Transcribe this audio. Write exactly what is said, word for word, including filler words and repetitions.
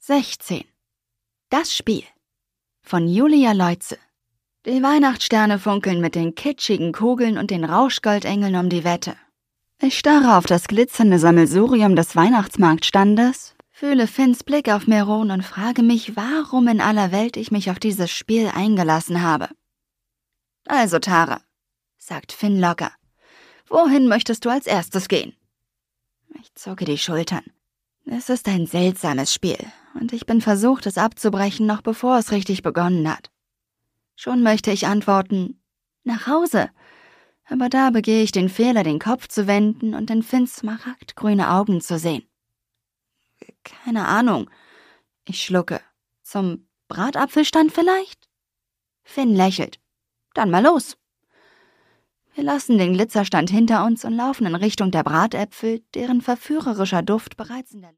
sechzehn. Das Spiel von Julia Leutze. Die Weihnachtssterne funkeln mit den kitschigen Kugeln und den Rauschgoldengeln um die Wette. Ich starre auf das glitzernde Sammelsurium des Weihnachtsmarktstandes, fühle Finns Blick auf mir ruhen und frage mich, warum in aller Welt ich mich auf dieses Spiel eingelassen habe. Also, Tara, sagt Finn locker, wohin möchtest du als erstes gehen? Ich zucke die Schultern. Es ist ein seltsames Spiel und ich bin versucht, es abzubrechen, noch bevor es richtig begonnen hat. Schon möchte ich antworten, nach Hause, aber da begehe ich den Fehler, den Kopf zu wenden und in Finns smaragdgrüne Augen zu sehen. Keine Ahnung. Ich schlucke. Zum Bratapfelstand vielleicht? Finn lächelt. Dann mal los. Wir lassen den Glitzerstand hinter uns und laufen in Richtung der Bratäpfel, deren verführerischer Duft bereits in der